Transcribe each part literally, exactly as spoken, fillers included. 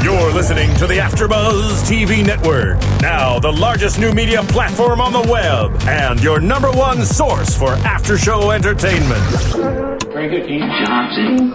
You're listening to the AfterBuzz T V network. Now, the largest new media platform on the web and your number one source for after-show entertainment. Very good, Dean Johnson.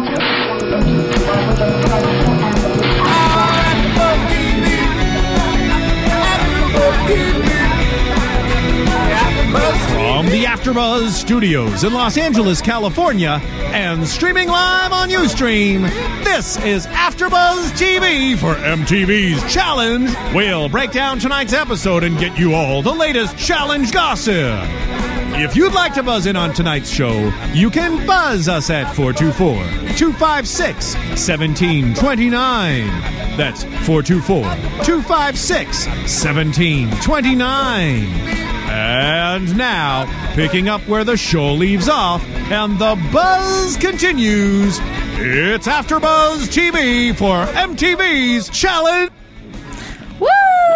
From the AfterBuzz Studios in Los Angeles, California, and streaming live on Ustream, this is AfterBuzz T V for M T V's Challenge. We'll break down tonight's episode and get you all the latest challenge gossip. If you'd like to buzz in on tonight's show, you can buzz us at four two four, two five six, one seven two nine. That's four two four, two five six, one seven two nine. And now, picking up where the show leaves off and the buzz continues, it's AfterBuzz T V for M T V's Challenge. Woo!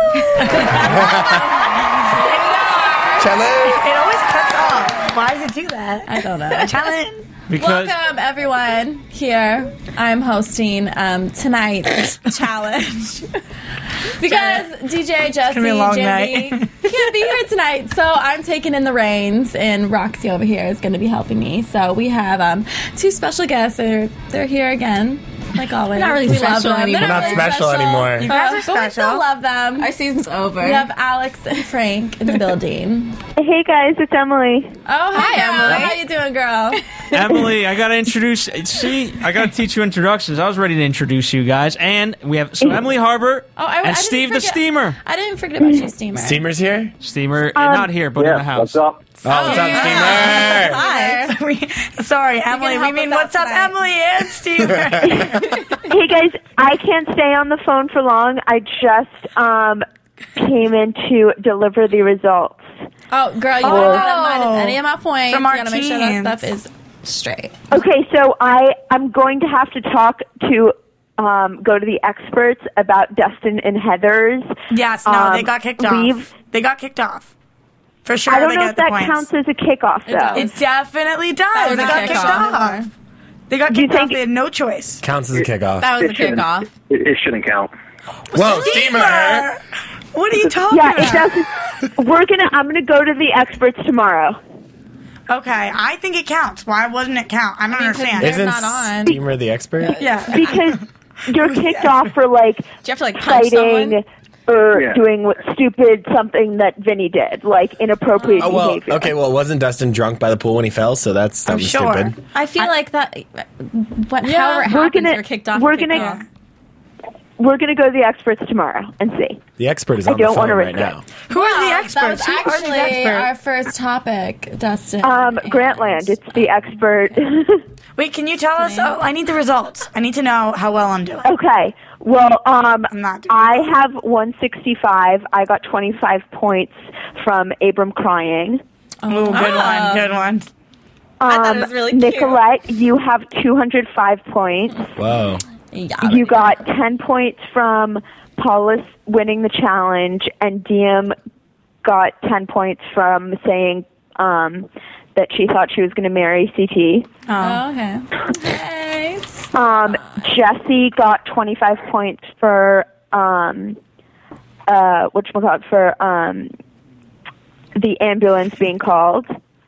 Challenge. It always cuts off. Why does it do that? I don't know. Challenge. Because Welcome, everyone. Here, I'm hosting um, tonight's challenge. Because D J, Jesse, Jimmy can't be here tonight, so I'm taking in the reins, and Roxy over here is going to be helping me. So we have um, two special guests. They're, they're here again. Like always. Not really we special love them. anymore. They're We're not really special anymore. You guys are uh, But we still special. love them. Our season's over. We have Alex and Frank in the building. Hey guys, it's Emily. Oh, hi, Hi, Emily. Emily. How you doing, girl? Emily, I gotta introduce. See, I gotta teach you introductions. I was ready to introduce you guys, and we have so Emily Harbor Oh, I, I and didn't Steve the forget- Steamer. I didn't forget about you, Steamer. Steamer's here? Steamer, Um, not here, but in the house. What's up? Oh, what's up, Steamer? Hi. We, sorry, Emily. help We mean, us out what's up, tonight. Emily and Steve? Hey guys, I can't stay on the phone for long. I just um, came in to deliver the results. Oh, girl, you Oh. want to minus any of my points. From You our gotta make sure that teams. stuff is straight. Okay, so I I'm going to have to talk to um, go to the experts about Dustin and Heather's. Yes, no, um, they got kicked off. leave. They got kicked off. For sure, I don't they know got if the that points. counts as a kickoff though. does. It definitely does. That was They a got kicked kickoff. off. They got Do you kicked off. think- They had no choice. Counts as a kickoff. That was a It shouldn't- kickoff. It, it shouldn't count. Whoa, Steamer! What are you talking Yeah, about? it doesn't. We're gonna. I'm gonna go to the experts tomorrow. Okay, I think it counts. Why wouldn't it count? I don't mean, 'cause understand. they're Isn't not on. Steamer the expert? Yeah. Because you're kicked off for like Do you have to, like, punch fighting someone? or Yeah. doing what stupid something that Vinny did, like inappropriate Oh, well, behavior. okay, well, wasn't Dustin drunk by the pool when he fell? So that's I'm something sure. stupid. I feel like that. What? Yeah. However it We're happens, gonna- we're kicked off. we're kicked gonna- off. We're gonna go to the experts tomorrow and see. The expert is I on the don't phone wanna right risk now. it. Who are the Wow, experts? That was Who are the actually experts? our first topic, Dustin. Um, and- Grantland, it's the expert. Wait, can you tell us? Oh, I need the results. I need to know how well I'm doing. Okay. Well, um, I'm not doing I have one sixty-five. I got twenty-five points from Abram crying. Oh, good one. Good one. Um, thought it was really cute. Nicolette, you have two hundred five points. Whoa. Yeah, You got ten points from Paulus winning the challenge, and Diem got ten points from saying um, that she thought she was going to marry C T. Oh, okay. Nice. Um, Jesse got twenty-five points for um, uh, whatchamacallit, for um, the ambulance being called.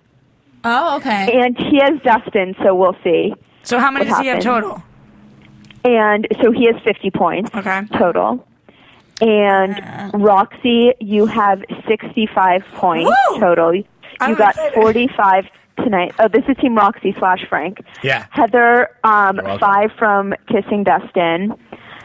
Oh, okay. And he has Dustin, so we'll see. So how many What does he have happened? total? And so he has fifty points Okay. total. And Roxy, you have sixty-five points Woo! total. You I'm got excited. forty-five tonight. Oh, this is Team Roxy slash Frank. Yeah. Heather, um, You're welcome. five from Kissing Dustin.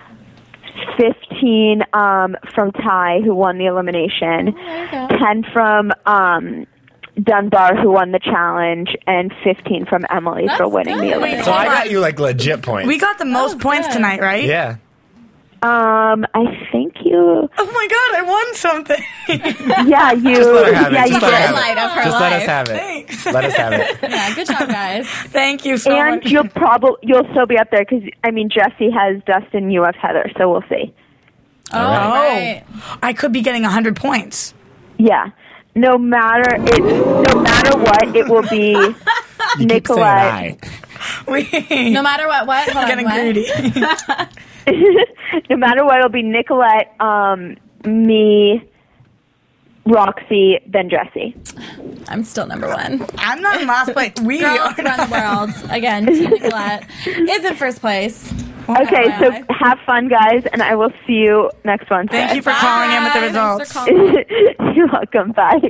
Fifteen um, from Ty, who won the elimination. There you go. Ten from um, Dunbar, who won the challenge, and fifteen from Emily That's for winning the good. elimination. So I got you like legit points. We got the most was points good. tonight, right? Yeah. Um, I think you. Oh my god, I won something. Yeah, you. Just let her have it. Yeah, Just you let her did. have it. Highlight of her Just let us life. have it. Thanks. Let us have it. Yeah, good job, guys. Thank you so And much. you'll probably you'll still be up there because I mean Jesse has Dustin, you have Heather, so we'll see. Oh, right. right. I could be getting one hundred points. Yeah, no matter it, no matter what, it will be You keep saying Nicolette. I. We No matter what, what? Hold on, getting what? greedy. no matter what, it'll be Nicolette, um, me, Roxy, then Jessie. I'm still number one. I'm not in last place. We Girls are run the world. Again, Team Nicolette is in first place. Okay, so have fun, guys, and I will see you next Wednesday. Thank you for Bye. calling in with the Thanks for results. calling. You're welcome. Bye.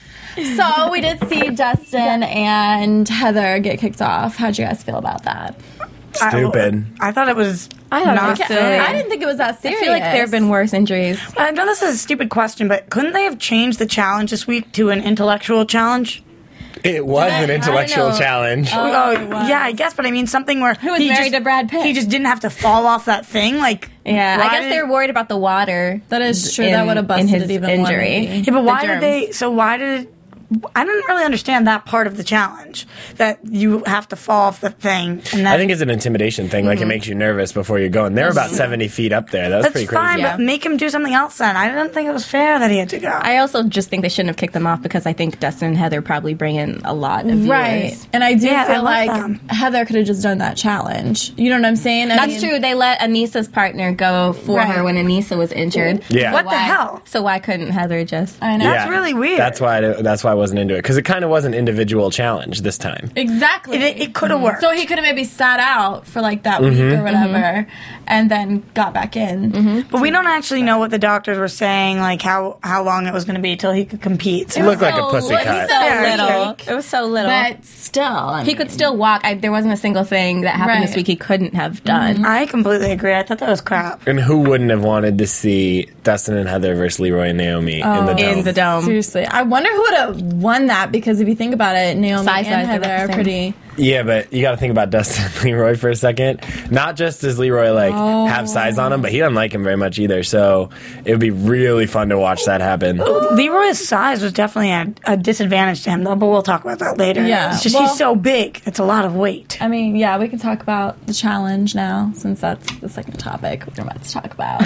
So we did see Dustin and Heather get kicked off. How'd you guys feel about that? Stupid. I, I thought it was I thought it not was silly. silly. I didn't think it was that I serious. feel like there have been worse injuries. I know this is a stupid question, but couldn't they have changed the challenge this week to an intellectual challenge? It was an intellectual know. challenge. Oh, Oh, it was. yeah, I guess, but I mean something where Who was he married just, to Brad Pitt. He just didn't have to fall off that thing. Like, Yeah, why I guess did- they're worried about the water. That is true. in- That would have busted in his it even injury. more. maybe. Yeah, but why the did they? So why did? I didn't really understand that part of the challenge. That you have to fall off the thing. And that, I think it's an intimidation thing. Like, it makes you nervous before you're going. They're about seventy feet up there. That was that's pretty crazy. fine, Yeah. but make him do something else. Then I didn't think it was fair that he had to go. I also just think they shouldn't have kicked them off because I think Dustin and Heather probably bring in a lot of viewers. Right. And I do Yeah, I feel love like them. Heather could have just done that challenge. You know what I'm saying? I That's mean, true. They let Anissa's partner go for Right. her when Anissa was injured. Yeah. So What the why- hell? So why couldn't Heather just? I know. That's really weird. That's why. I, that's why I wasn't into it, because it kind of was an individual challenge this time. Exactly. It, it could have worked. So he could have maybe sat out for like that week Mm-hmm. or whatever, and then got back in. But we don't actually know what the doctors were saying, like how, how long it was going to be till he could compete. So It looked like a so pussy li- cut. so Yeah, little. weak. It was so little. But still, I he mean, could still walk. I, there wasn't a single thing that happened Right. this week he couldn't have done. I completely agree. I thought that was crap. And who wouldn't have wanted to see Dustin and Heather versus Leroy and Naomi in the dome? In the dome. seriously, I wonder who would have won that, because if you think about it, Naomi Size-wise, and they're Heather about are the same. pretty. Yeah, but you got to think about Dustin and Leroy for a second. Not just does Leroy like have size on him, but he doesn't like him very much either. So it would be really fun to watch that happen. Leroy's size was definitely a, a disadvantage to him, though, but we'll talk about that later. Yeah. It's just Well- he's so big. It's a lot of weight. I mean, yeah, we can talk about the challenge now, since that's the second topic we're about to talk about.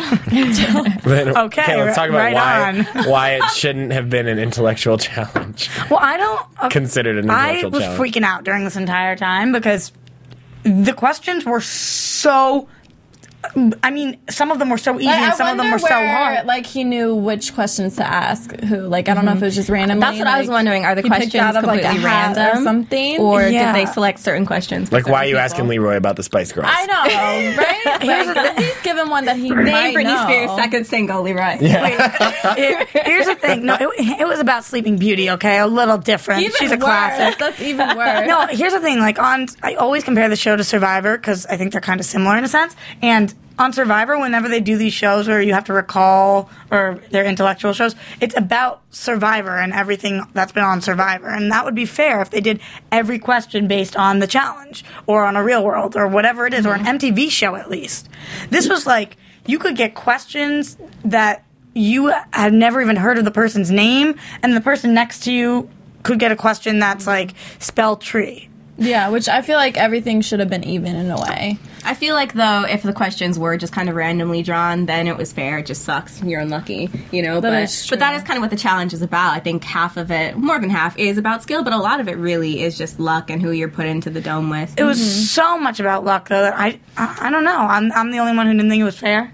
Then- Okay, let's talk about right why why it shouldn't have been an intellectual challenge. Well, I don't uh, Considered an I intellectual was challenge. freaking out during this entire time because the questions were so. I mean, some of them were so easy, Like, and I some of them wonder were so where, hard. Like, he knew which questions to ask. Who? Like, I don't know if it was just randomly. That's what I was like, wondering. Are the he picked questions out of, like, a completely hat random or something? or Yeah. did they select certain questions? for Like, why are certain you people? asking Leroy about the Spice Girls? I know, right? Here's Like, the at least give him one that he Name might Britney know. Spears' second single, Leroy. Wait, here- here's the thing. No, it, it was about Sleeping Beauty. Okay, a little different. Even She's a worse. classic. That's even worse. No, here's the thing. Like on, I always compare the show to Survivor because I think they're kind of similar in a sense. And on Survivor, whenever they do these shows where you have to recall, or they're intellectual shows, it's about Survivor and everything that's been on Survivor. And that would be fair if they did every question based on the challenge or on a Real World or whatever it is, or an M T V show at least. This was like you could get questions that you had never even heard of the person's name, and the person next to you could get a question that's like spell tree. Yeah, which I feel like everything should have been even in a way. I feel like, though, if the questions were just kind of randomly drawn, then it was fair. It just sucks. You're unlucky, you know? That but, is but that true. is kind of what the challenge is about. I think half of it, more than half, is about skill, but a lot of it really is just luck and who you're put into the dome with. It was so much about luck, though, that I, I, I don't know. I'm, I'm the only one who didn't think it was fair.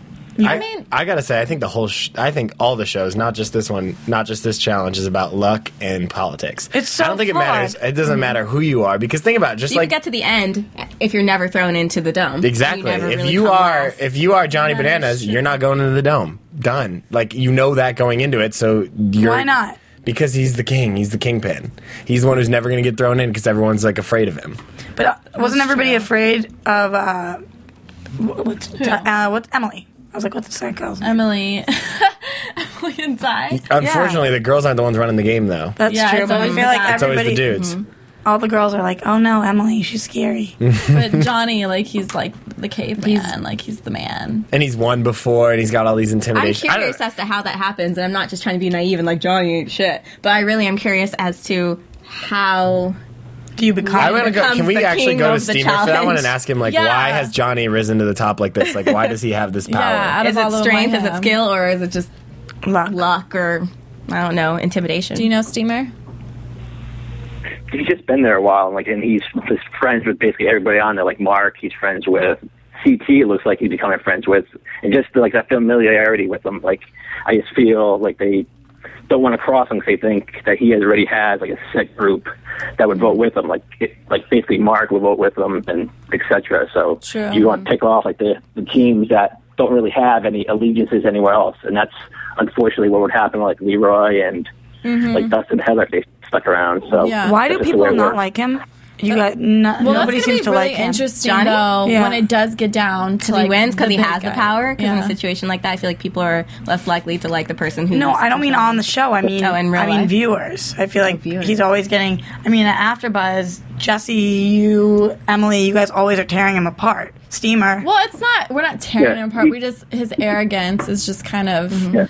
I, mean- I gotta say, I think the whole, sh- I think all the shows, not just this one, not just this challenge, is about luck and politics. It's so I don't think it flawed. matters. It doesn't matter who you are, because think about it, just You like get to the end if you're never thrown into the dome. exactly. You never If really you come are, off. if you are Johnny Bananas, you're not going into the dome. Done. Like you know that going into it, so you're. Why not? Because he's the king. He's the kingpin. He's the one who's never going to get thrown in because everyone's like afraid of him. But uh, wasn't everybody afraid of, uh, wh- what's, uh, what's Emily? I was like, what's the second girl's name? Emily, Emily and Ty. Unfortunately, the girls aren't the ones running the game, though. That's Yeah, true, it's but I always feel the like guys. It's always the everybody, dudes. all the girls are like, oh no, Emily, she's scary. But Johnny, like, he's like the caveman. Like, he's the man. And he's won before, and he's got all these I'm intimidation. I curious don't- as to how that happens, and I'm not just trying to be naive and like Johnny ain't shit, but I really am curious as to how. Do you become? I want to go. becomes Can we the actually king go to of the Steamer for that one challenge. and ask him like, Yeah. why has Johnny risen to the top like this? Like, why does he have this power? Yeah, out Is of all it of them, strength? I Is it have. skill? Or is it just luck? luck? Or I don't know, intimidation? Do you know Steamer? He's just been there a while, like, and he's, he's friends with basically everybody on there. Like Mark, he's friends with. C T, it looks like he's becoming friends with, and just like that familiarity with them. Like, I just feel like they don't want to cross him because they think that he already has like a set group that would vote with him. Like, it, like basically Mark would vote with them, and et cetera. So True. you want to take off like the, the teams that don't really have any allegiances anywhere else, and that's unfortunately what would happen. Like Leroy and Mhm. like Dustin Heather, they stuck around. So Why do that's the way people it not works. like him? You got no, Well, nobody that's gonna seems be to really like him. interesting, Johnny? though, Yeah. when it does get down to Because like he wins because the he big has the guy. power. Because in Yeah. a situation like that, I feel like people are less likely to like the person who. No, I don't mean on the show. I mean, Oh, in real I mean life? viewers. I feel like he's always getting. I mean, at AfterBuzz, Jesse, you, Emily, you guys always are tearing him apart. Steamer. Well, it's not. We're not tearing Yeah. him apart. We just his arrogance is just kind of. Yeah.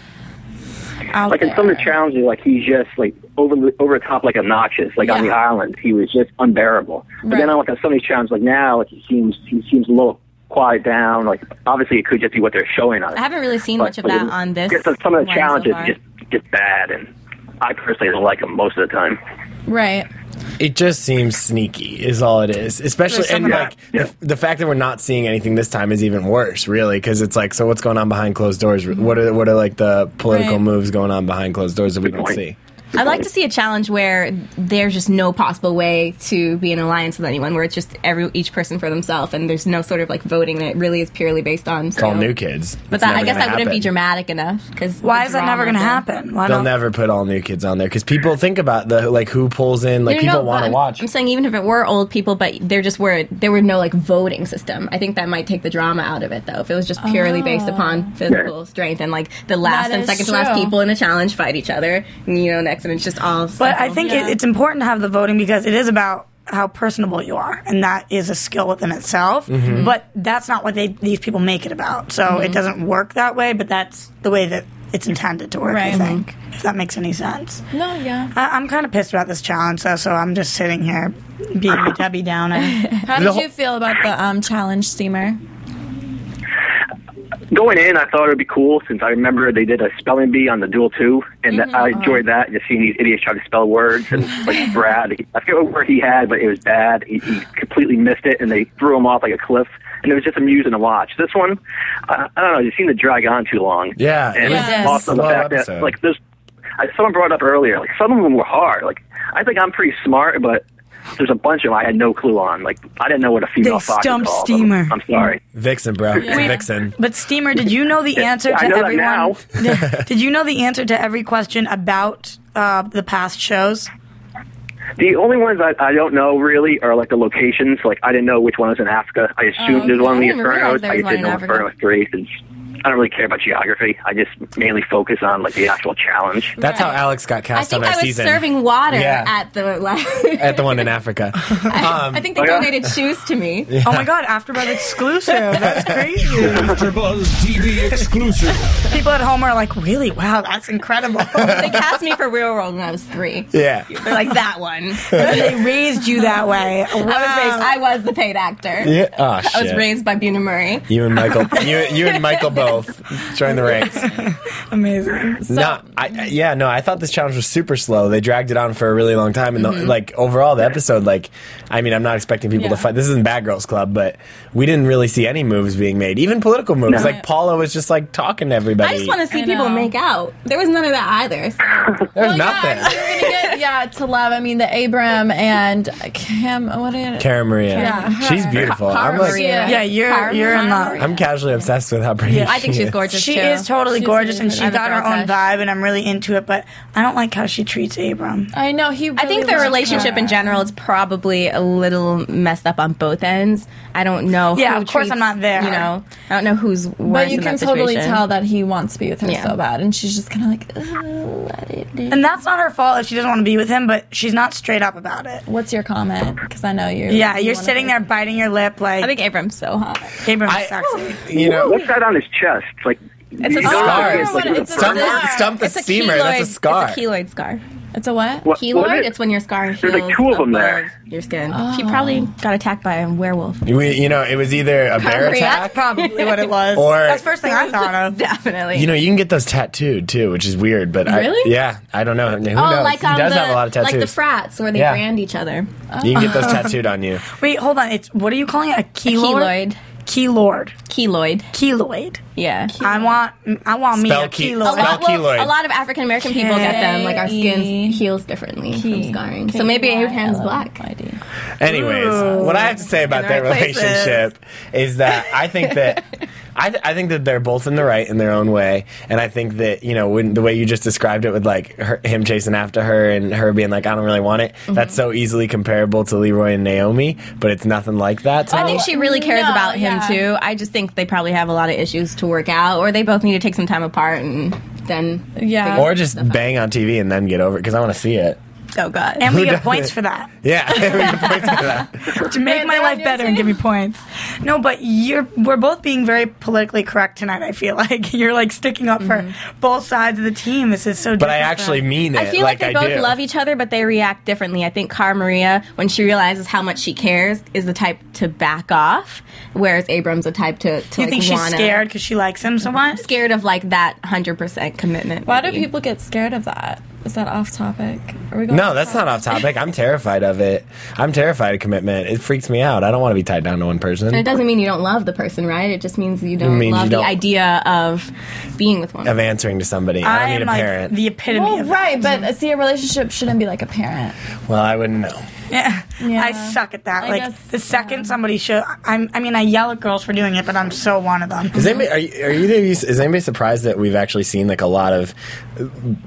Out Like in some of the challenges, like he's just like over the over the top, like obnoxious. Like on the island, he was just unbearable. But then on like on some of these challenges, like now, like he seems he seems a little quiet down. Like obviously, it could just be what they're showing us. I haven't really seen But- much of but that it- on this. just some of the one so challenges far. just just bad, and I personally don't like him most of the time. Right. It just seems sneaky, is all it is. Especially, and like the, the fact that we're not seeing anything this time is even worse, really, because it's like, so what's going on behind closed doors? What are what are like the political Right. moves going on behind closed doors that we don't see? I'd like to see a challenge where there's just no possible way to be in alliance with anyone, where it's just every each person for themselves, and there's no sort of like voting. And it really is purely based on. It's all skill. new kids. But It's that, I never guess gonna that wouldn't be happen. dramatic enough. Because Why is that never going to happen? Why They'll don't? never put all new kids on there because people think about the like who pulls in, like No, no, people no, want to but watch. I'm saying even if it were old people, but there just were there were no like voting system. I think that might take the drama out of it, though. If it was just purely based upon physical strength and like the last That and is second to last true. people in a challenge fight each other, and, you know, next and it's just all. But I think it, it's important to have the voting because it is about how personable you are, and that is a skill within itself. Mm-hmm. Mhm. But that's not what they these people make it about. So Mhm. it doesn't work that way. But that's the way that it's intended to work. I Right. think, if that makes any sense. No, yeah. I, I'm kind of pissed about this challenge, though. So I'm just sitting here being a Debbie Downer. How did you feel about the um, challenge, Steamer? Going in, I thought it would be cool since I remember they did a spelling bee on the Duel two, and that I enjoyed that. Just seeing these idiots try to spell words, and like Brad, he, I forget what word he had, but it was bad. He, he completely missed it, and they threw him off like a cliff, and it was just amusing to watch. This one, I, I don't know, it seemed to drag on too long. Yeah, and it was also a the slow fact episode. that like there's, I, someone brought up earlier, like some of them were hard. Like I think I'm pretty smart, but there's a bunch of them I had no clue on. Like I didn't know what a female They fox stumped is called. Steamer. I'm sorry. Vixen, bro. It's a Wait, Vixen. But Steamer, did you know the answer to I know that everyone? now. Did you know the answer to every question about uh, the past shows? The only ones I, I don't know really are like the locations. Like I didn't know which one was in Africa. I assumed Oh, there's one in okay. the I didn't realize Infernos. there I was just one didn't in know Africa. Inferno three since I don't really care about geography. I just mainly focus on like the actual challenge. That's how Alex got I cast think on our I was season. serving water Yeah. at the. At the one in Africa. Um, I think they Oh, yeah? donated shoes to me. Oh my God, AfterBuzz exclusive. That's crazy. AfterBuzz T V exclusive. People at home are like, really? Wow, that's incredible. They cast me for Real World when I was three. Yeah. They're like that one. They raised you that way. I was raised. I was the paid actor. Yeah. Oh, I was shit. raised by Buna Murray. You and Michael, you, you and Michael both join the ranks. Amazing. no, I, I- yeah, no, I thought this challenge was super slow. They dragged it on for a really long time, and the, like overall, the episode, like, I mean, I'm not expecting people to Yeah. fight. This isn't Bad Girls Club, but we didn't really see any moves being made, even political moves. No. Like Paula was just like talking to everybody. I just want to see I people know. make out. There was none of that either. So. There's Well, nothing. Yeah, you're gonna get yeah to love. I mean, the Abram and Cam. What are you? Karen Maria, Yeah. she's beautiful. I'm like, Maria. Yeah, you're Carmen you're in love. Maria. I'm casually obsessed with how pretty Yeah. she I think she's is. gorgeous She too. is totally She's gorgeous, really and pretty. she's I have a got her girl own crush. vibe, and I'm really into it. But I don't like how she treats Abram. I know he. I think really their loves relationship her. in general is probably a little messed up on both ends. I don't know. Yeah, who of course treats- I'm not there. You know, I don't know who's worse. But you in can that totally situation. tell that he wants to be with her Yeah. so bad, and she's just kind of like, "Ugh, let it be. And that's not her fault if she doesn't want to be with him, but she's not straight up about it. What's your comment? Because I know you. Yeah, you you're wanna sitting play- there biting your lip like I think Abram's so hot. Abram's I- sexy. You know, What's that on his chest? Like It's a you know, scar. it's like It's a a stump, burn? stump the It's a steamer. keloid, That's a scar. It's a keloid scar. It's a what? What- Keloid? what is it? It's when your scar heals There's like two of them above there. your skin. She probably got attacked by a werewolf. We, you know, it was either a bear Maria. attack. That's probably what it was. Or- That's the first thing I thought of. Definitely. You know, you can get those tattooed too, which is weird. But Really? I, yeah, I don't know. Who oh, knows? like he on does the have a lot of tattoos. like the frats where they Yeah. brand each other. You can get those tattooed on you. Wait, hold on. It's what are you calling it? A keloid? Keloid. Keloid. Keloid. Keloid. Yeah. I want I want me Spell a ke- keloid. A lot, Spell well, keloid. a lot of African American people get them. Like our skin heals differently from scarring. So maybe Abraham's black. Anyways, Ooh. what I have to say about In the their right places. relationship is that I think that I, th- I think that they're both in the right in their own way, and I think that, you know, when the way you just described it with like her, him chasing after her and her being like, I don't really want it, Mm-hmm. that's so easily comparable to Leroy and Naomi, but it's nothing like that. To I me. think she really cares No, about him yeah. too. I just think they probably have a lot of issues to work out, or they both need to take some time apart and then Yeah. or just bang on T V and then get over it because I want to see it. oh god. And we Who get doesn't? points for that. Yeah, we get points for that. To make my life better and give me points. No, but you're we're both being very politically correct tonight, I feel like. You're like sticking up for both sides of the team. This is so But I different actually from- mean it. I feel like, they I both do. love each other, but they react differently. I think Cara Maria, when she realizes how much she cares, is the type to back off, whereas Abram's the type to, to You like, think she's wanna, scared because she likes him so much? scared of like that one hundred percent commitment. Why do maybe. people get scared of that? Is that off topic? Are we going No, off that's not off topic. I'm terrified of it. I'm terrified of commitment. It freaks me out. I don't want to be tied down to one person. And it doesn't mean you don't love the person, right? It just means you don't means love you the don't- idea of being with one. Of answering to somebody. I I don't am need a like parent. the epitome Well, of right, but uh, see, a relationship shouldn't be like a parent. Well, I wouldn't know. Yeah. Yeah. I suck at that. I like guess, the second somebody show, I'm. I mean, I yell at girls for doing it, but I'm so one of them. Is anybody, are, you, are either of you, is anybody surprised that we've actually seen like a lot of uh,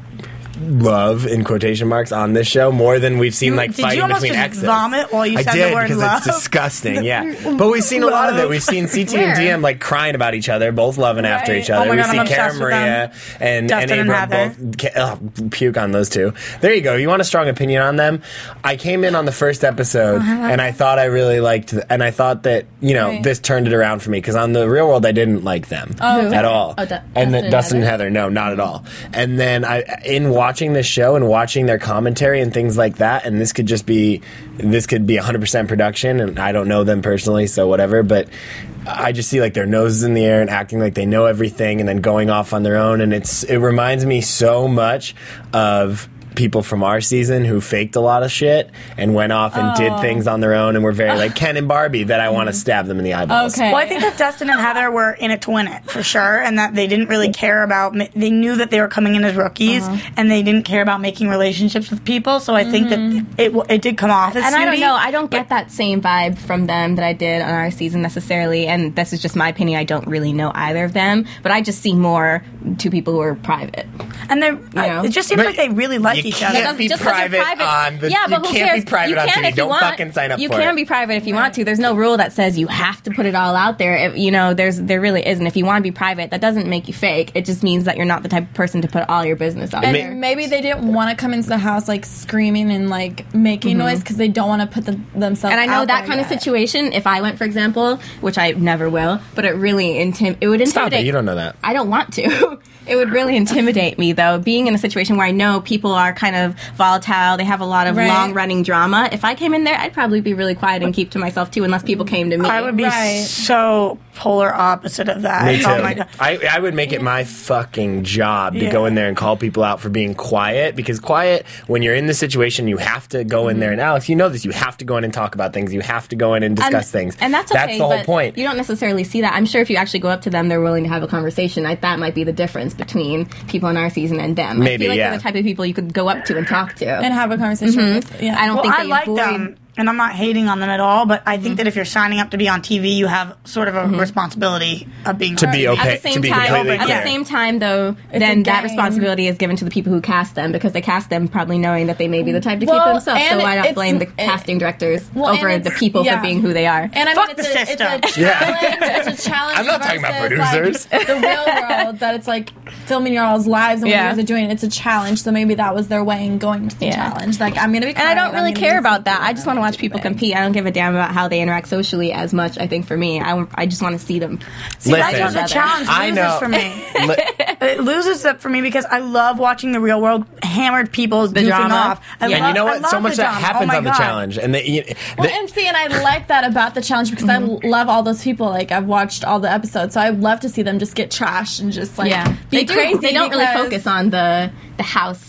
love in quotation marks on this show more than we've seen You- like did fighting you almost between just exes? vomit while you I said did the word because love? it's disgusting. Yeah, but we've seen a lot of it. We've seen C T and Where? D M like crying about each other, both loving after Right. each other. Oh my We've God, seen I'm Cara obsessed with Maria and, Dustin and and Abram Heather. both ca- oh, puke on those two. There you go. You want a strong opinion on them? I came in on the first episode and I thought I really liked, th- and I thought that you know Right. this turned it around for me because on the Real World I didn't like them Oh, at all. Oh, Du- and Dustin then and Dustin and Heather? Heather, no, not at all. And then I, in watching this show and watching their commentary and things like that, and this could just be, this could be one hundred percent production, and I don't know them personally, so whatever, but I just see like their noses in the air and acting like they know everything and then going off on their own, and it's it reminds me so much of people from our season who faked a lot of shit and went off and did things on their own and were very like Ken and Barbie that I want to stab them in the eyeballs. Okay. Well, I think that Dustin and Heather were in it to win it for sure, and that they didn't really care about. ma- They knew that they were coming in as rookies, and they didn't care about making relationships with people. So I think that it w- it did come off as And I don't snooty. know, I don't get that same vibe from them that I did on our season necessarily, and this is just my opinion. I don't really know either of them, but I just see more two people who are private. And they, know? it just seems But like they really like you each can't other. be Just 'cause you're private on the- yeah, you but who can't be cares? private you on can T V. if you Don't want. fucking sign up you for can it. be private if you want to. There's no rule that says you have to put it all out there. If, you know, there's there really isn't. If you want to be private, that doesn't make you fake. It just means that you're not the type of person to put all your business out And there. maybe they didn't want to come into the house like screaming and like making noise because they don't want to put the, themselves. And I know out that there kind of yet. situation. If I went, for example, which I never will, but it really intim- it would intimidate. Stop it. You don't know that. I don't want to. It would really intimidate me, though, being in a situation where I know people are kind of volatile. They have a lot of Right. long-running drama. If I came in there, I'd probably be really quiet and keep to myself, too, unless people came to me. I would be Right. so polar opposite of that. Me too. Oh my god. I, I would make it my fucking job to Yeah. go in there and call people out for being quiet, because quiet, when you're in the situation, you have to go in there. And Alex, you know this, you have to go in and talk about things. You have to go in and discuss and, things. And that's okay, That's the whole but point. You don't necessarily see that. I'm sure if you actually go up to them, they're willing to have a conversation. I, that might be the difference between people in our season and them. I Maybe, feel like yeah. they're the type of people you could go up to and talk to. and have a conversation. Mhm. With, yeah, I don't Well, think I they like avoid- them, and I'm not hating on them at all. But I think that if you're signing up to be on T V, you have sort of a responsibility of being To be on T V. okay. At the to same be time, completely at clear. the same time, though, It's then a that game. responsibility is given to the people who cast them, because they cast them probably knowing that they may be the type to Well, keep themselves. So and I don't it's- blame the it- casting directors well, and over the it's- people yeah. for being who they are. And I Fuck mean, it's the a, system. it's a Yeah. challenge. It's a challenge. I'm not talking about versus, producers. Like, the real world, that it's like filming your all's lives and what Yeah. you guys are doing. It's a challenge. So maybe that was their way in going to the Yeah. challenge. Like, I'm gonna be. And I don't quiet, really I'm gonna care be about that. secret, I just want to watch people everything. compete. I don't give a damn about how they interact socially as much. I think for me, I, I just want to see them. See, that's Listen. what the challenge I loses know. for me. Li- It loses that for me because I love watching the real world hammered people The goofing drama. off. I and love, you know I what? love So much the that drama. happens oh my on the God. challenge. And the, you, Well, the- and see, and I like that about the challenge because I love all those people. Like, I've watched all the episodes, so I love to see them just get trashed and just like Yeah, be they do. crazy. They don't really because- focus on the the house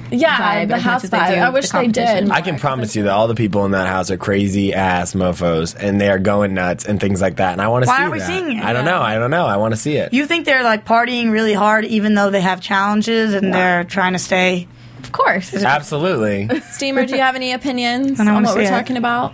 Yeah, vibe the as much house as they vibe. do I wish the they did. competition. I can promise you that all the people in that house are crazy ass mofos, and they are going nuts and things like that. And I want to see Why aren't we that. seeing it? I don't know. I don't know. I want to see it. You think they're like partying really hard, even though they have challenges and they're trying to stay? Of course. Absolutely. Steamer, do you have any opinions I don't on wanna what we're see it. talking about?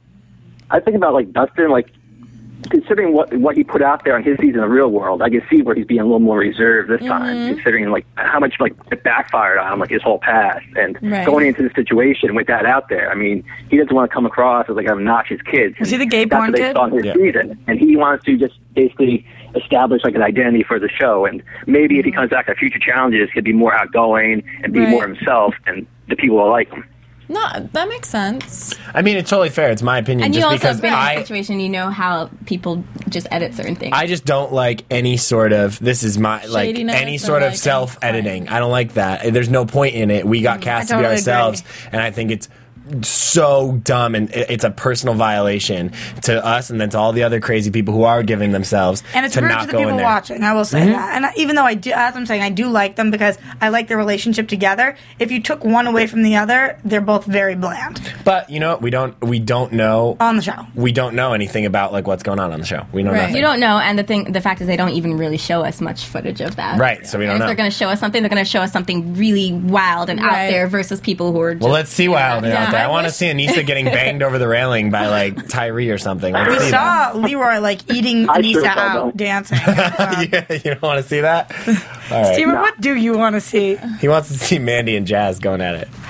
I think about like Dustin, like considering what what he put out there on his season of Real World, I can see where he's being a little more reserved this time, Mm-hmm. considering like how much like it backfired on him, like his whole past, and Right. going into the situation with that out there. I mean, he doesn't want to come across as like an obnoxious kid. Was he the gay That's porn what they kid? saw in his Yeah. season, and he wants to just basically establish like an identity for the show. And maybe if he comes back at future challenges, he'll be more outgoing and be Right. more himself, and the people will like him. No, that makes sense. I mean, it's totally fair. It's my opinion. And you just also because have been in a I, situation, you know how people just edit certain things. I just don't like any sort of, this is my, like, Shadiness any or, sort like, of any self-editing. I don't like that. There's no point in it. We got cast to be totally ourselves, agree. and I think it's so dumb, and it- it's a personal violation to us and then to all the other crazy people who are giving themselves And it's to rude not to the go in people there. watching. I will say that. And I- even though I do, as I'm saying, I do like them because I like their relationship together. If you took one away from the other, they're both very bland But you know, what? we don't we don't know on the show. we don't know anything about like what's going on on the show. We know Right. nothing. You don't know, and the thing, the fact is, they don't even really show us much footage of that. Right, so we don't And if know. they're going to show us something, they're going to show us something really wild and Right. out there versus people who are just. Well, let's see Wild Yeah. out there. I I want to wish- see Anissa getting banged over the railing by like Tyree or something. Let's We see that. saw Leroy like eating I Anissa sure saw out that. dancing. Yeah, you don't want to see that? All right. Steven, what do you want to see? He wants to see Mandy and Jazz going at it.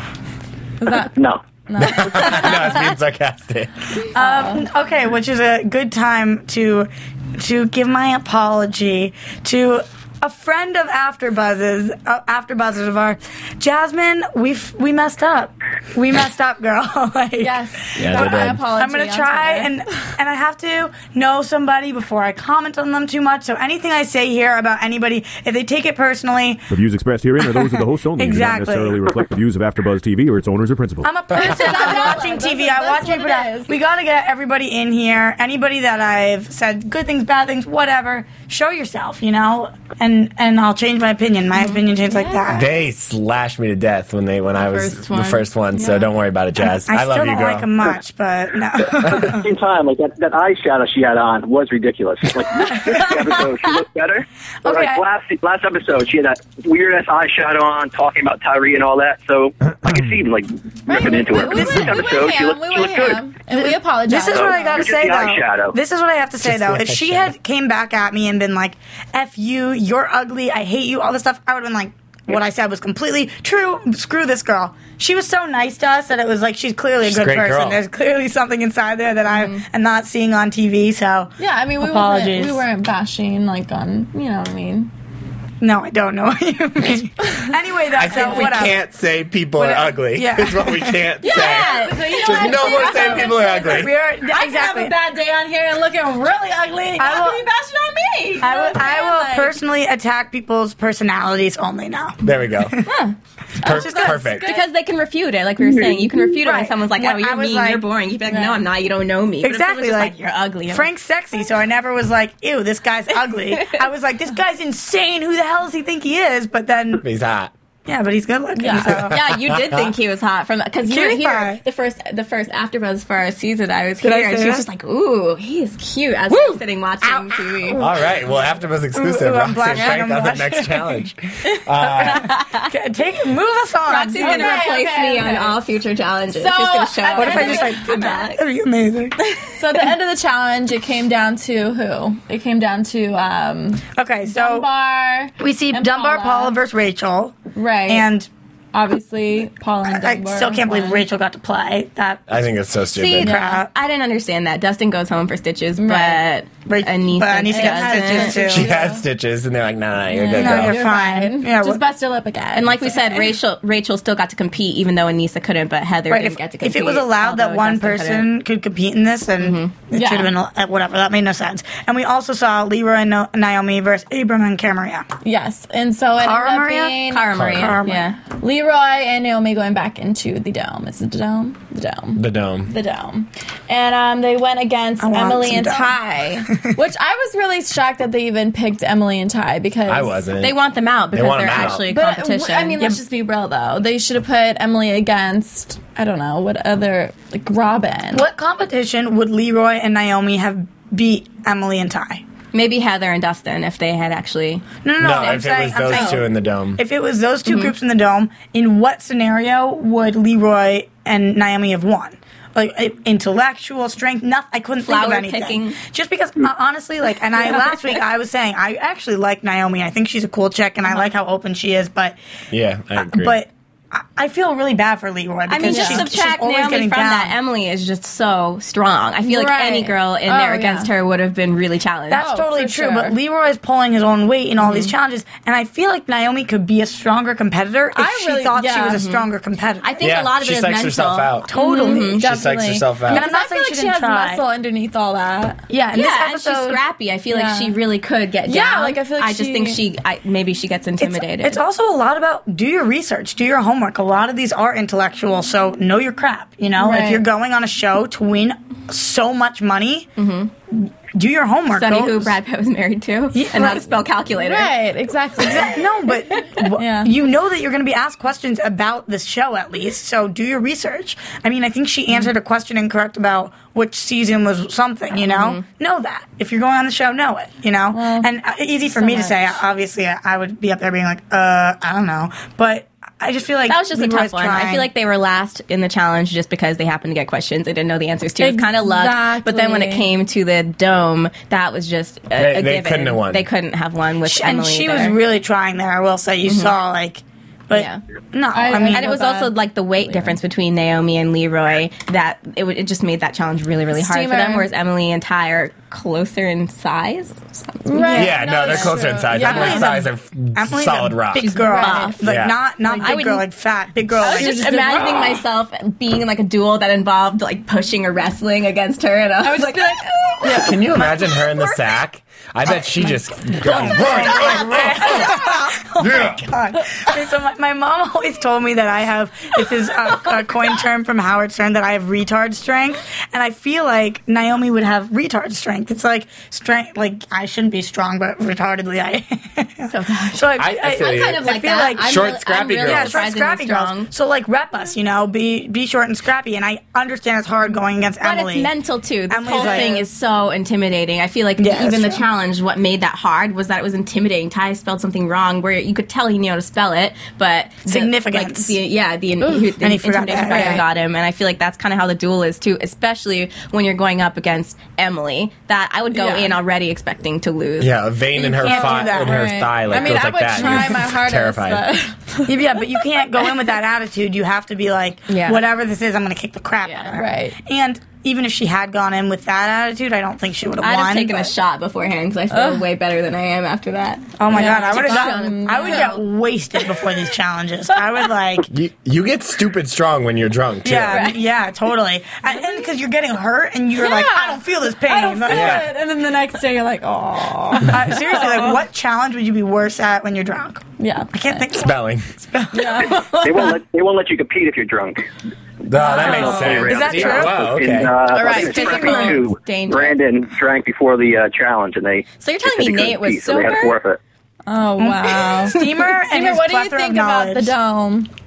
No. No, it's being sarcastic. Um, okay, which is a good time to to give my apology to a friend of AfterBuzz's, uh, AfterBuzzers of our Jasmine. We we messed up. We messed up, girl. like, Yes. Yeah, they My did. apology I'm gonna on try Twitter. and and I have to know somebody before I comment on them too much. So anything I say here about anybody, if they take it personally, The views expressed herein are those of the host only and do not Exactly. necessarily reflect the views of AfterBuzz T V or its owners or principals. I'm a person. I'm watching T V. I That's watch what it. it is. We got to get everybody in here. Anybody that I've said good things, bad things, whatever. Show yourself, you know, and and I'll change my opinion. My opinion changed like that. They slashed me to death when they when I was first the one. first one. So Yeah. don't worry about it, Jazz. I, I, still love you, don't girl. like them much, but no. At the same time, like that, that eyeshadow she had on was ridiculous. Like this, this episode, she looked better. But Okay, like I- last last episode, she had that weird ass eyeshadow on, talking about Tyree and all that. So I could see like ripping into her. We, But we, this went, we episode, went she ham. looked, We she went looked ham. good. And we apologize. This is what I gotta Just say the though. eyeshadow. This is what I have to say Just though. the If she eyeshadow. had came back at me and been like, "F you, you're ugly, I hate you," all this stuff, I would have been like, what I said was completely true. Screw this girl. She was so nice to us that it was like she's clearly a She's a good great person. girl. There's clearly something inside there that I am not seeing on T V. So Yeah, I mean, we apologies. wasn't, we weren't bashing like on, you know what I mean. No, I don't know what you mean. Anyway, that's I think we whatever. can't say people Whatever. are ugly. Yeah. Is what we can't Yeah. say. So, you know Just what? no more Please saying don't people are ugly. We are I can have exactly. a bad day on here and looking really ugly. And I y'all will- can be bashing on me. You I know will, what I'm I saying? will Like, personally attack people's personalities only now. There we go. Per- just- perfect. Because they can refute it, like we were saying. You can refute it when Right. someone's like, When "Oh, you're I was mean, like- you're boring." You'd be like, Right. "No, I'm not. You don't know me." But if someone's Exactly, just like, "You're ugly." I'm Frank's sexy, so I never was like, ew, this guy's ugly. I was like, this guy's insane. Who the hell does he think he is? But then, He's hot. yeah, but he's good looking. Yeah. So. yeah, you did think he was hot from because you were Cutie here pie. the first the first AfterBuzz for our season. I was Did here, I and say she was that? just like, "Ooh, he is cute." As I was sitting watching T V. All right. Well, AfterBuzz exclusive. Ooh, I'm Roxy and blushing, Frank I'm on the blushing. next challenge. Uh, Okay, take move us on. Roxy's gonna Okay, replace okay, me okay. on all future challenges. So, She's gonna show at up. the What if I end just of like I'm did that? back. That'd be amazing. So at the end of the challenge, it came down to who? It came down to um, Okay, so Dunbar. we see and Dunbar Paula. Paula versus Rachel, Right. and obviously, Paula and I Dunbar. still can't believe won. Rachel got to play that. I think it's so See, stupid. crap. I didn't understand that. Dustin goes home for stitches, Right. but Right. Anissa, But Anissa got doesn't. stitches She too. had stitches, and they're like, "No, no, no, you're good, No, girl." you're fine. Yeah, Just what- bust your lip again. And like we said, Rachel Rachel still got to compete, even though Anissa couldn't. But Heather Right, didn't if, get to if compete. it was allowed that although one Dustin person couldn't. could compete in this, then it Yeah. should have been uh, whatever. That made no sense. And we also saw Leroy and No- Naomi versus Abram and Camaria. yes, and so it Cara ended up Maria? being Cara Maria, Cara yeah. Leroy Leroy and Naomi going back into the dome. Is it the dome? The dome. The dome. The dome. And um, they went against Emily and Ty, which I was really shocked that they even picked Emily and Ty because I wasn't. They want them out because they they're out. actually a but, competition. I mean, let's just be real though. They should have put Emily against, I don't know, what other, like Robin. What competition would Leroy and Naomi have beat Emily and Ty? Maybe Heather and Dustin if they had actually. No, no, no. No, I'm if saying, it was those I'm saying, two in the dome. If it was those 2 Mm-hmm. groups in the dome, in what scenario would Leroy and Naomi have won? Like uh, intellectual strength, nothing. I couldn't Flower think of anything. picking. Just because, uh, honestly, like, and I last week I was saying I actually like Naomi. I think she's a cool chick, and I like how open she is. But Yeah, I agree. but I- I feel really bad for Leroy because I mean, just she's, subtract she's always Naomi getting from down. that. Emily is just so strong. I feel like Right. any girl in Oh, there against yeah. her would have been really challenged. That's Oh, totally for true, sure. but Leroy's pulling his own weight in all these challenges, and I feel like Naomi could be a stronger competitor if I she really- thought she yeah. was a stronger competitor. I think yeah, a lot of she it is psychs mental. herself out. totally. She Definitely. psychs herself out. And I'm not I feel saying like she she didn't has try. muscle underneath all that. Yeah, in Yeah, this and episode, she's scrappy. I feel Yeah. like she really could get Yeah, down. like, I feel like I just she- think she, I, maybe she gets It's, intimidated. it's also a lot about do your research, do your homework. A lot of these are intellectual, so know your crap. You know, Right. if you're going on a show to win so much money, do your homework. Sonny, Go- who Brad Pitt was married to, Yeah, and how right. to spell calculator. Right, exactly. No, but w- Yeah. you know that you're going to be asked questions about this show at least, so do your research. I mean, I think she answered a question incorrect about which season was something, you know? Know that. If you're going on the show, know it, you know? Well, and uh, easy for so me to much. say, obviously, I, I would be up there being like, uh, I don't know. But I just feel like That was just a Leroy's tough one. I trying. feel like they were last in the challenge just because they happened to get questions they didn't know the answers to. It was kind of luck. But then when it Exactly. came to the dome, that was just a, They- a they given. couldn't have won. They couldn't have won with She- and Emily. she was there. really trying there, I will say. You saw, like, but Yeah. no, I- I, mean, and it was feel also bad. like the weight difference between Naomi and Leroy that it, would, it just made that challenge really, really hard for them. Steamer. Whereas Emily and Ty are closer in size. Right. Yeah, no, they're that's closer in true. size. Yeah. Emily's size are Emily's solid a rock. big girl. buff. Like, Yeah. not, not Like, I big would- girl, like fat. Big girl. I was like, just imagining myself being in like a duel that involved like pushing or wrestling against her, and I was like, Yeah, can you imagine her in the sack? I bet she just got Oh my god! Okay, so my, my mom always told me that I have this is a, a coin term from Howard Stern that I have retard strength, and I feel like Naomi would have retard strength. It's like strength, like I shouldn't be strong, but retardedly I. so gosh. so I, I- I feel I'm you. kind of like feel that. like I'm Short, really- scrappy I'm really girls. yeah, short, surprisingly scrappy strong. girls. So like rep us, you know, be be short and scrappy, and I understand it's hard going against But Emily. it's mental too. This Emily's whole like- thing is so intimidating. I feel like Yeah, even the that's true. challenge, what made that hard was that it was intimidating. Ty spelled something wrong where you could tell he knew how to spell it, but the, Significance. like, the, yeah, the, the and he forgot intimidation that, factor right. got him, and I feel like that's kind of how the duel is too. Especially when you're going up against Emily, that I would go Yeah. in already expecting to lose. Yeah, a vein in her can't do thigh, that, in her right. thigh, like I mean, goes I like would that. try You're my hardest, terrified. but yeah, but you can't go in with that attitude. You have to be like, Yeah. whatever this is, I'm going to kick the crap out of her. right. And even if she had gone in with that attitude, I don't think she would have I'd won. have taken a but- shot beforehand because I feel way better than I am after that. Oh my Yeah. god, I would have Take a gotten. shot. I would get wasted before these challenges. I would like. You, you get stupid strong when you're drunk, too. Yeah, yeah, totally. And because you're getting hurt and you're like, I don't feel this pain. I don't feel Yeah. it. And then the next day you're like, oh. Uh, seriously, like, what challenge would you be worse at when you're drunk? Yeah. I can't think. Spelling. Yeah. They won't let they won't let you compete if you're drunk. No, that makes Oh. sense. Is that true? Wow, okay. In, uh, All I right, think it's physical Track two, danger. Brandon drank before the uh, challenge, and they. So you're telling they said me he Nate couldn't was compete, so they had to sober? forfeit. Oh, wow. Steamer and Steamer, his what do you plethora of think about the knowledge. dome?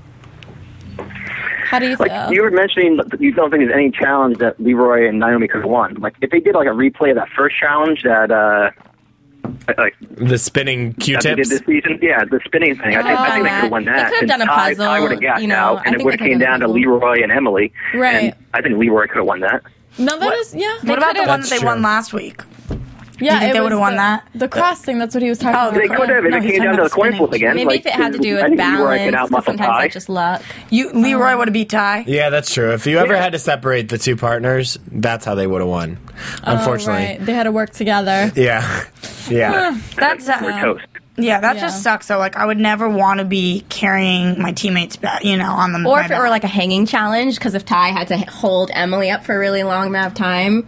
How do you Like feel? you were mentioning, that you don't think there's any challenge that Leroy and Naomi could have won. Like if they did like a replay of that first challenge that uh, like The spinning that they did Q-tips. this season, yeah, the spinning thing. I think, I think they could have won They that. could have And done a Ty, puzzle, Ty would have gassed you know, out, I and it think would have they could came have down done to a puzzle. Leroy and Emily. Right. And I think Leroy could have won that. No, that is, yeah. What about the one That's that they true. won last week? Yeah, you think it they was would've won the- that? The cross thing, that's what he was talking Oh, about. They could have. No, If it he's came talking down to about the coin spinning. flip again. Maybe like, if it had to do I with think Leroy could balance, outmuscle because sometimes Ty. that's just luck. You Leroy would have beat Ty. Yeah, that's true. If you ever Yeah. had to separate the two partners, that's how they would have won. Unfortunately. Oh, right. They had to work together. Yeah. Yeah. That's uh, We're toast. yeah, that Yeah. just sucks. So like, I would never want to be carrying my teammates back, you know, on them. Or if it were like a hanging challenge, because if Ty had to hold Emily up for a really long amount of time,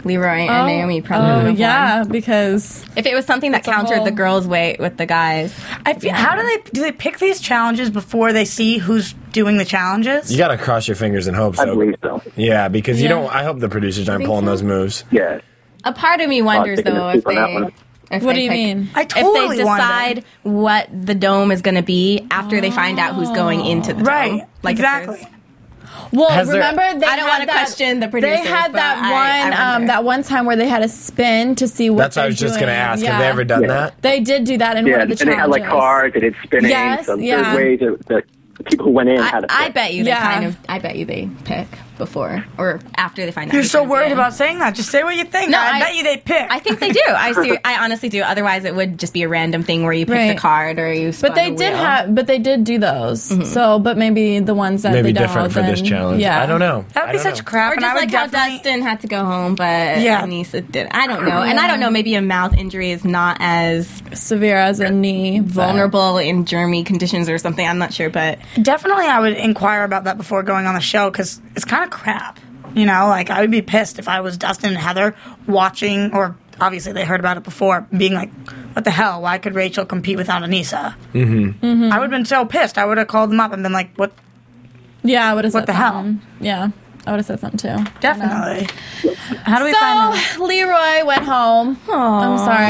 Leroy and Oh, Naomi probably. Oh, would have yeah, won. because if it was something that it's a countered whole- the girls' weight with the guys. I feel, how do they do they pick these challenges before they see who's doing the challenges? You gotta cross your fingers and hope so. I believe so. Yeah, because you Yeah. don't. I hope the producers aren't pulling those moves. Yeah. A part of me wonders taking though a if sleep on that they. one. If What they do you pick- mean? I totally if they wonder. decide what the dome is going to be after they find out who's going into the Right, dome. Like if exactly. there's- Well, Has there- remember they I don't had wanna that, question the producers, They had but that I- one, I um, wonder. that one time where they had a spin to see what. That's what I they're was just gonna doing. ask. Yeah. Have they ever done Yeah. that? They did do that in Yeah, one and of the they had like challenges. cards and it's spinning. Yes, so yeah. there's ways that the people who went in had to I, I pick. bet you they Yeah. kind of. I bet you they pick before or after they find out. You're who's so gonna be worried in. about saying that. Just say what you think. No, I, I- bet you they pick. I think they do. I see. I honestly do. Otherwise, it would just be a random thing where you pick Right. the card or you. Spun But they the did wheel. have, but they did do those. Mm-hmm. So, but maybe the ones that Maybe they don't, different for this then- challenge. Yeah, I don't know. that would I be don't such know. crap. Or and just I would like how definitely. Dustin had to go home, but Yeah. Anissa did. I don't know, and I don't know. Maybe a mouth injury is not as Severe as a knee, but- vulnerable in germy conditions or something. I'm not sure, but Definitely, I would inquire about that before going on the show because it's kind of crap. You know, like I would be pissed if I was Dustin and Heather watching, or obviously they heard about it before, being like, "What the hell? Why could Rachel compete without Anissa?" Mm-hmm. I would have been so pissed. I would have called them up and been like, "What? Yeah, I would have said What the hell?" something. Yeah, I would have said something too. Definitely." How do we find them? So Leroy went home. I'm sorry.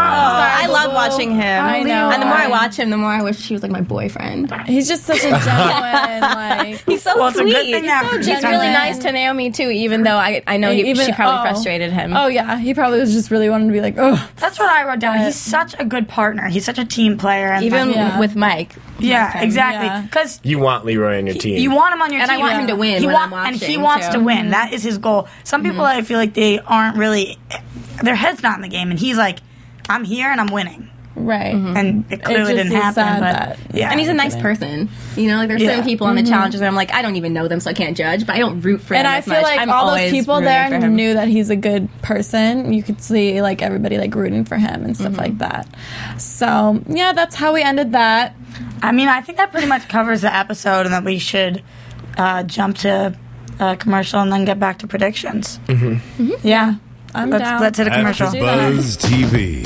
I love watching him. I know. And the more I watch him, the more I wish he was like my boyfriend. He's just such a genuine, like He's so Well, it's a sweet. good thing that He's, he's really genuine. nice to Naomi too. Even though I, I know he, Even- she probably oh. frustrated him. Oh yeah, he probably was just really wanting to be like, oh, That's what I wrote down. He's such a good partner. He's such a team player. And even like- Yeah. with Mike. yeah, Yeah. exactly. Because You want Leroy on your team. you want him on your And I team. want him to win He when wa- I'm and he watching, wants too. to win. That is his goal. Some people, I feel like they aren't really. Their head's not in the game, and he's like, "I'm here and I'm winning." right. And it clearly just didn't is happen. sad But that- yeah, And he's a nice person. You know, like there's certain Yeah. people on the challenges where I'm like, I don't even know them, so I can't judge. But I don't root for And him I as feel much. like I'm all those always people rooting there for him. knew that he's a good person. You could see like everybody like rooting for him and stuff like that. So yeah, that's how we ended that. I mean, I think that pretty much covers the episode, and that we should uh, jump to a commercial and then get back to predictions. Mm-hmm. Yeah, I'm let's down. let's hit a commercial. AfterBuzz T V.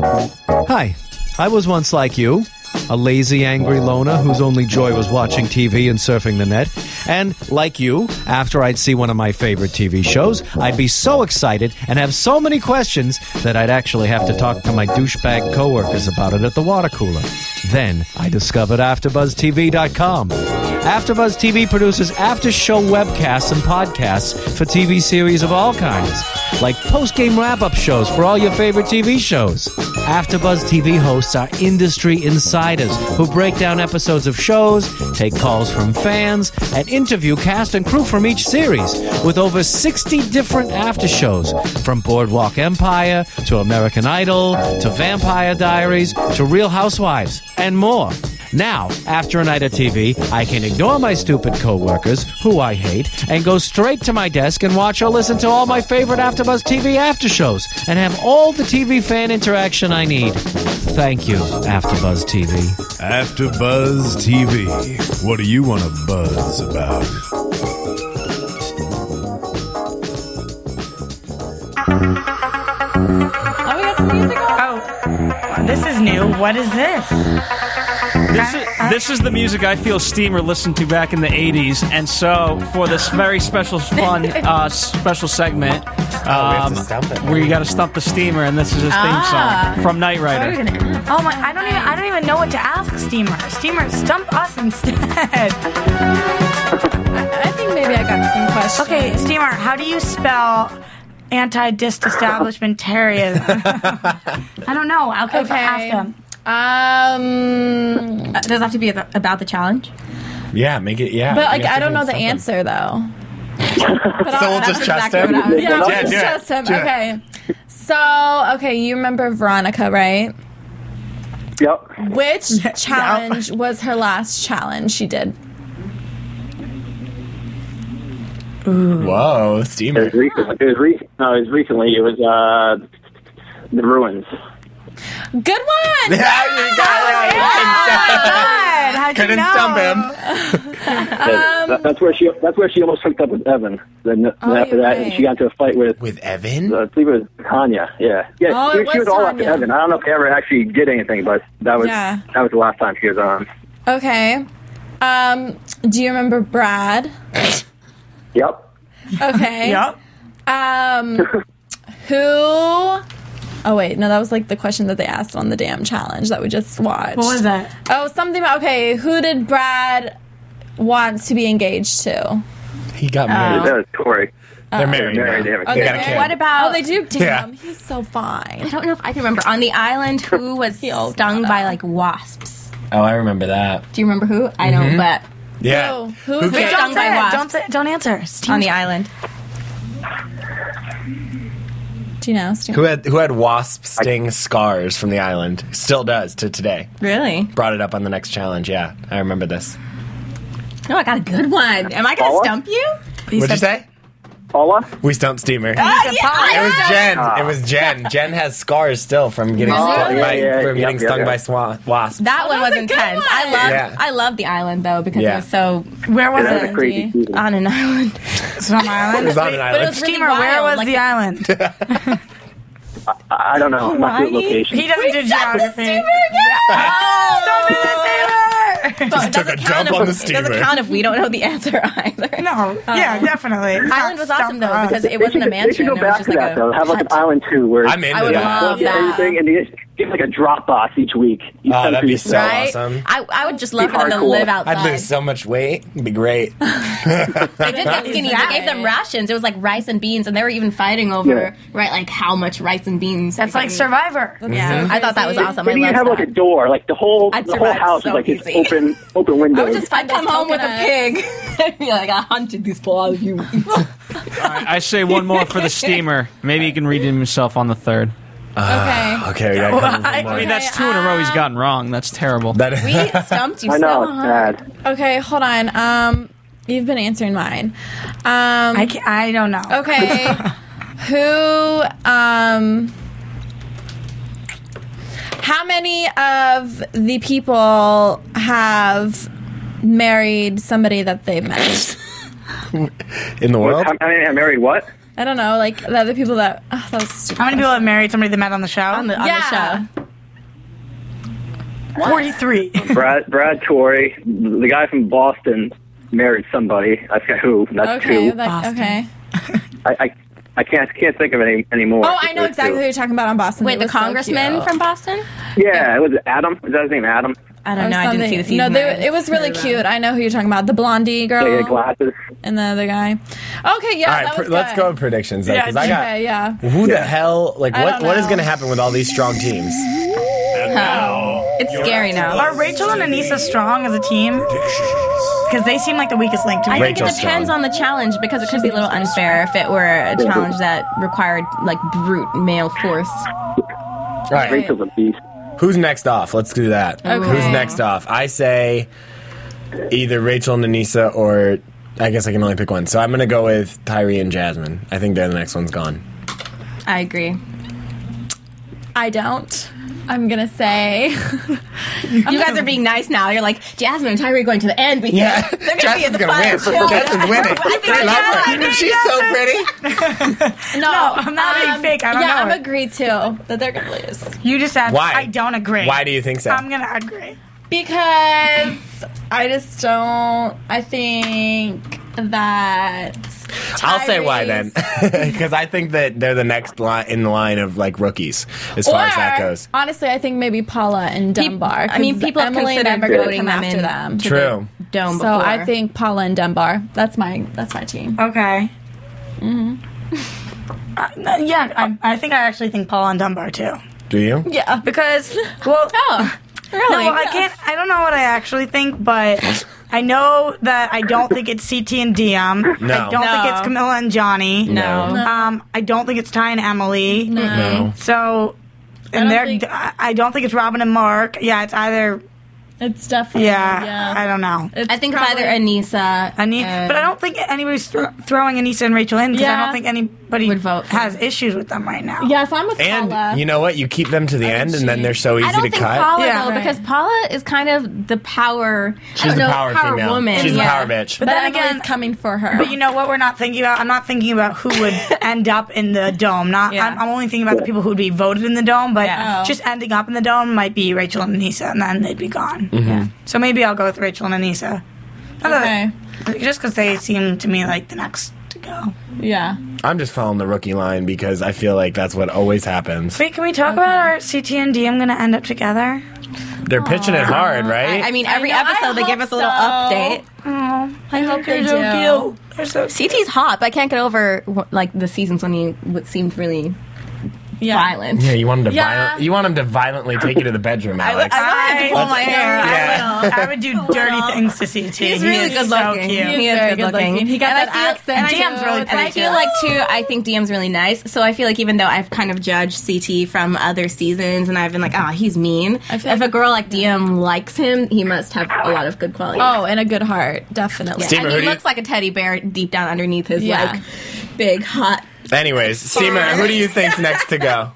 Hi, I was once like you, a lazy, angry loner whose only joy was watching T V and surfing the net. And like you, after I'd see one of my favorite T V shows, I'd be so excited and have so many questions that I'd actually have to talk to my douchebag coworkers about it at the water cooler. Then I discovered after buzz T V dot com. AfterBuzz T V produces after-show webcasts and podcasts for T V series of all kinds, like post-game wrap-up shows for all your favorite T V shows. AfterBuzz T V hosts are industry insiders who break down episodes of shows, take calls from fans, and interview cast and crew from each series, with over sixty different after-shows, from Boardwalk Empire to American Idol to Vampire Diaries to Real Housewives, and more. Now, after a night of T V, I can ignore my stupid coworkers, who I hate, and go straight to my desk and watch or listen to all my favorite AfterBuzz T V after shows, and have all the T V fan interaction I need. Thank you, AfterBuzz T V. AfterBuzz T V. What do you want to buzz about? Oh, we got some music on. Oh, this is new. What is this? This is, this is the music I feel Steamer listened to back in the eighties, and so for this very special, fun, uh, special segment, Oh, we have um, to stump it. where you got to stump the Steamer, and this is his theme Ah. song from Knight Rider. Oh my! I don't even. I don't even know what to ask Steamer. Steamer, stump us instead. I think maybe I got some questions. Okay, Steamer. How do you spell anti-disestablishmentarian? I don't know. I'll okay. Okay. ask him. Um, Uh, does it have to be ab- about the challenge? Yeah, make it. Yeah, but you like have I to don't do know the something. answer though. So we'll just trust exactly him. what I was- Yeah, we'll Yeah, just do it. trust him. Do it. Okay. So, okay, you remember Veronica, right? Yep. Which challenge was her last challenge she did? Whoa, It Steamer. was recently. It was recent. No, it was recently. It was uh, the ruins. Good one! Yeah, you got it. How'd Couldn't you know? stump him. Yeah, that, that's where she that's where she almost hooked up with Evan. Then, then Oh, after you're that, right. she got into a fight with With Evan? uh, I believe it was Tanya. Yeah, yeah. Oh, she, it she was was all after Tanya. Evan. I don't know if they ever actually did anything, but that was Yeah. that was the last time she was on. Okay. Um, do you remember Brad? Yep. Okay. Yep. Um, who? Oh wait, no, that was like the question that they asked on the damn challenge that we just watched. What was that? Oh, something about okay. Who did Brad want to be engaged to? He got That married. was Tori. They're married They're married. now. They have a Oh, kid. They got a kid. What about? Oh, they do. Damn, Yeah. he's so fine. I don't know if I can remember. On the island, who was Yo, stung Donna. by like wasps? Oh, I remember that. Do you remember who? I don't, but Yeah. Who? Who? Who Who? cares? stung Don't by say it. wasps Don't say it. Don't answer. Steve. on the island? Do you know? Stu? Who had who had wasp sting scars from the island? Still does to today. Really? Brought it up on the next challenge. Yeah, I remember this. No, I got a good one. Am I gonna Paula? stump you? What'd you say? Paula? We stumped Steamer. Ah, It yeah, was I- Jen. It was Jen. Jen has scars still from getting Oh, stung yeah, by yeah, from yeah, getting yeah, stung yeah. by swa- wasps. That one that was was a good intense. one. I love. Yeah. I love the island though because Yeah. it was so Where was Yeah, that was it? a crazy season. on an island. It's on an island. It was on an Wait, island. But it was really Steamer, where wild, was like- the island? I, I don't know. I'm not sure the location. He doesn't do geography. Oh, Don't do this, Steamer! But it took a doesn't count dump if- on the It steamer. doesn't count if we don't know the answer either. No, yeah, definitely. It's Island not was awesome stump though us. because it They wasn't should, a they should mansion. go It was back just to like that, a though. Have like an hut. island too, where I'm into I would that. love you get that. everything, and you just give like a drop box each week. You Oh, send that'd it be to so yourself. Right? awesome. I, I would just love Be for them to hardcore. live outside. I'd lose so much weight. It'd be great. They did get skinny. They gave them rations. It was like rice and beans, and they were even fighting over Yeah. right, like how much rice and beans. That's they like could eat. Survivor. Yeah, I thought that was awesome. I Maybe you love have that. like a door, like the whole I'd the whole survive house so is like this easy. open open window. I would just I'd find come those home with a coconuts. pig. Be like, I hunted these for all of you. I, I say one more for the steamer. Maybe he can redeem himself on the third. Okay. Okay, we gotta Well, come with I- one more. I mean, that's two in a row he's gotten wrong. That's terrible. That We stumped you I know so it's hard. bad. Okay, hold on. Um, you've been answering mine. Um, I, can't, I don't know. okay. Who? Um, how many of the people have married somebody that they've met? in the world. How many have married what? I don't know, like the other people that. Oh, that was stupid. How many people have married somebody they met on the show? On the, on Yeah. the show. forty-three. Brad Brad Torrey, the guy from Boston, married somebody. I forget who. That's Okay, two. like, Boston. okay. I, I I can't can't think of any anymore. Oh, I know There's exactly two. who you're talking about on Boston. Wait, It the was so congressman cute. from Boston? Yeah, it was Adam. Is that his name? Adam? I don't Or know. I didn't see the something. season. No, they, it was really cute. I know who you're talking about. The blondie girl Yeah, he had glasses. and the other guy. Okay, yeah, All right, that was pr- let's good. go with predictions though, Yeah, because I got Okay, yeah. who the hell? Like, I what don't what is know. going to happen with all these strong teams? It's scary now. Are Rachel and Anissa strong as a team? Because they seem like the weakest link to me. I think it Rachel's depends strong. on the challenge because it could be a little unfair if it were a challenge that required like brute male force. All right, Rachel's a beast. who's next off? Let's do that. Okay. Who's next off? I say either Rachel and Anissa, or I guess I can only pick one. So I'm going to go with Tyree and Jasmine. I think they're the next one's gone. I agree. I don't. I'm gonna say. You guys are being nice now. You're like Jasmine and Tyree going to the end. Because Yeah, they're gonna be Jasmine's at the gonna final. win. show. Jasmine's winning. I think I I love know. her. She's so pretty. No, No, I'm not being fake. I don't yeah, know I'm it. agreed too that they're gonna lose You just said Why? I don't agree. Why do you think so? I'm gonna agree. because I just don't. I think that I'll say why then, Tyrese- because I think that they're the next line in the line of like rookies as far or, as that goes. honestly, I think maybe Paula and Dunbar. I mean, 'cause people have Emily and considered them are gonna voting come them after in them. to True. the dome So before. I think Paula and Dunbar. That's my that's my team. Okay. Mm-hmm. Uh, yeah, I, I think I actually think Paul and Dunbar too. Do you? Yeah. Because, well, Oh, really? no, I can't. I don't know what I actually think, but I know that I don't think it's C T and Diem. No. I don't No. think it's Camilla and Johnny. No. Um, I don't think it's Ty and Emily. No. So, and don't they're. think- I I don't think it's Robin and Mark. Yeah, it's either. It's definitely Yeah, yeah. I don't know. It's I think probably- it's either Anissa. I need, and- but I don't think anybody's th- throwing Anissa and Rachel in because I Yeah. don't think any but he would vote for has issues with them right now. Yes, I'm with And Paula. you know what? You keep them to the end, and then they're so easy I don't to think cut. Paula Yeah. though, Right. because Paula is kind of the power. She's I don't the know, power female. woman. She's the yeah. power bitch. But, But then then again, again- coming for her. But you know what? We're not thinking about. I'm not thinking about who would end up in the dome. Not. Yeah. I'm, I'm only thinking about the people who would be voted in the dome. But Yeah. Oh. just ending up in the dome might be Rachel and Anissa, and then they'd be gone. Mm-hmm. So maybe I'll go with Rachel and Anissa. Okay. Just because they seem to me like the next to go. Yeah. I'm just following the rookie line because I feel like that's what always happens. Wait, can we talk about our C T and D M going to end up together? They're pitching it hard, right? I, I mean, every I know, episode I they give hope us a little so. update. Oh, I hope they they're so do. cute. They're so C T's hot, but I can't get over like the seasons when he would seemed really Yeah. violent. yeah, you want him to Yeah. violent, you want him to violently take you to the bedroom, I, Alex. I wanted to pull my hair. Yeah. I, will. I would do dirty things to C T. He's He really is good so looking. cute. He is very good good looking. looking. He got And I that feel- accent, And I, too. Diem's really It's and I like, feel like too. I think Diem's really nice. So I feel like even though I've kind of judged C T from other seasons, and I've been like, oh, he's mean. I feel If like- a girl like Diem likes him, he must have a lot of good qualities. Oh, and a good heart, definitely. Steamer, and who he do you- looks like a teddy bear deep down underneath his Yeah. like big hot. Anyways, Steamer, who do you think's next to go?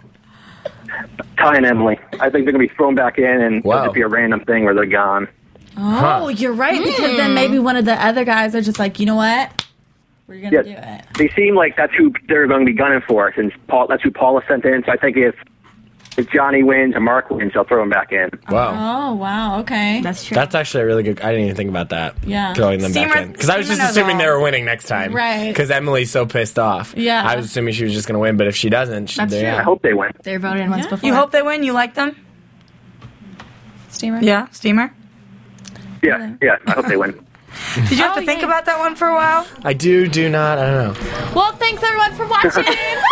Ty and Emily. I think they're going to be thrown back in, and Wow. it'll just be a random thing where they're gone. Oh, you're right. Because then maybe one of the other guys are just like, you know what? We're gonna Yes. do it. They seem like that's who they're going to be gunning for, since Paul, that's who Paula sent in. So I think if if Johnny wins and Mark wins, they'll throw him back in. Wow. Oh, wow. Okay. That's true. That's actually a really good. I didn't even think about that. Yeah. Throwing them Steamer- back in because I was Steamer just knows assuming they all. were winning next time, Right. Because Emily's so pissed off. Yeah. I was assuming she was just going to win, but if she doesn't, she, That's there- true. yeah. I hope they win. They're voted in once Yeah. before. You hope they win? You like them? Steamer? Yeah, Steamer? Yeah, yeah. I hope they win. Did you have Oh, to think yeah. about that one for a while? I do, do not. I don't know. Well, thanks everyone for watching.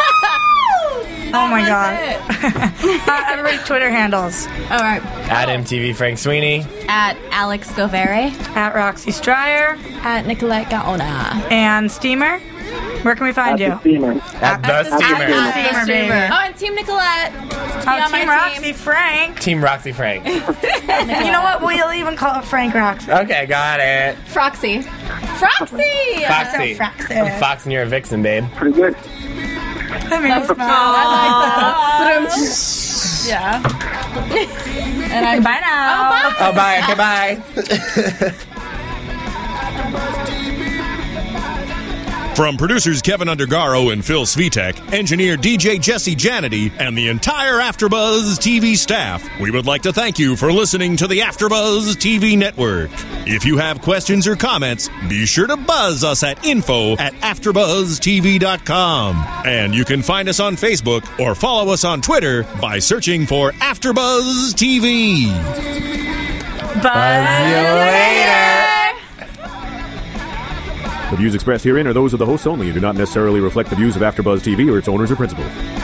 Oh my god. It. Uh, everybody Twitter handles. All right. At M T V Frank Sweeney. At Alex Govere. At Roxy Stryer. At Nicolette Gaona. And Steamer. Where can we find you? Steamer. At the Steamer. At the Steamer, baby. Oh, and Team Nicolette. Oh, on my Team team. Roxy Frank. Team Roxy Frank. You know what? We'll even call it Frank Roxy. Okay, got it. Froxy. Froxy. Foxy. Foxy. I'm Fox and you're a vixen, babe. Pretty good. That made me smile. I like that. Yeah. And I'm Bye now. Oh, bye. Okay, bye. From producers Kevin Undergaro and Phil Svitek, engineer D J Jesse Janity, and the entire AfterBuzz T V staff, we would like to thank you for listening to the AfterBuzz T V network. If you have questions or comments, be sure to buzz us at info at after buzz t v dot com. And you can find us on Facebook or follow us on Twitter by searching for AfterBuzz T V. Bye. See you later. The views expressed herein are those of the hosts only and do not necessarily reflect the views of AfterBuzz T V or its owners or principals.